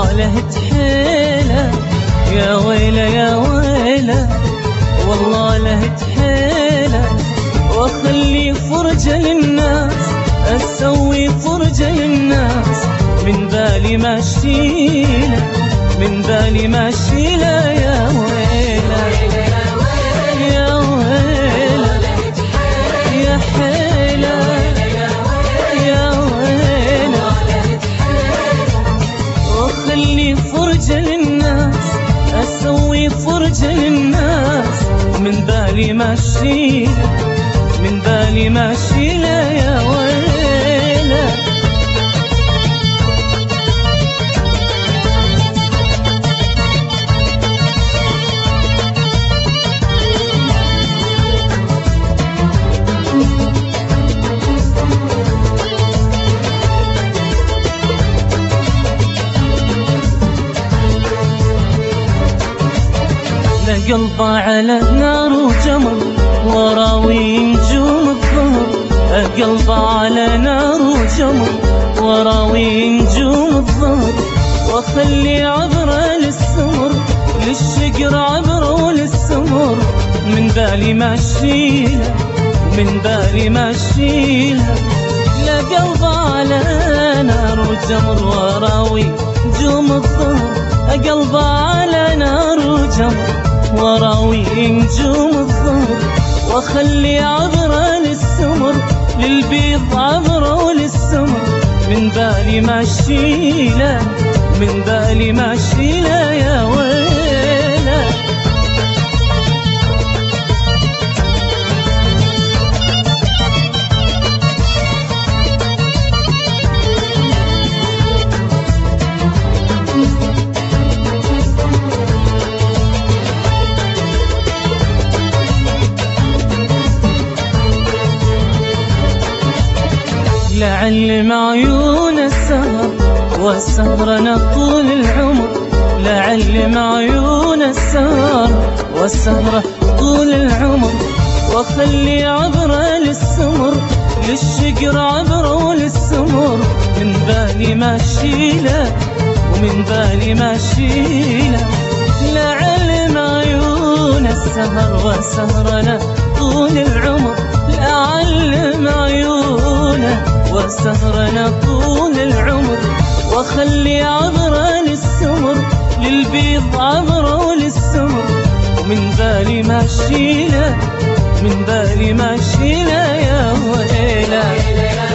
والله له تحيله، يا ويله يا ويله والله له تحيله. واخلي فرجه للناس، اسوي فرجه للناس، من بالي ما اشيله، من بالي ما اشيله. يا ويله يا ويله يا حيله يا ويله. واخلي فرجه للناس، اسوي فرجه للناس، من بالي ما اشيله، من بالي ما اشيله. يا ويله قلبه على نار وجمر، وراوي نجوم الظهر. قلبه على نار وجمر، وراوي نجوم الظهر. واخلي عبره للسمر، للشقر عبره للسمر، من بالي ما اشيله، من بالي ما اشيله. لا قلبه على نار وجمر، وراوي نجوم الظهر. قلبه على نار وجمر، وراوي نجوم الظهر. واخلي عبره للسمر، للبيض عبره للسمر، من بالي ما اشيله، من بالي ما اشيله. يا ويله لعل معيون السهر، والسهر طول العمر. لعل معيون السهر، والسهر طول العمر. واخلي عبره للسمر، للشقر عبره للسمر، من بالي ما اشيله، ومن بالي ما اشيله. لعل معيون السهر، والسهر طول العمر. لعل معيونه وسهرنا طول العمر. واخلي عبره للسمر، للبيض عبره للسمر، ومن بالي ما اشيله، من بالي ما اشيله. يا ويله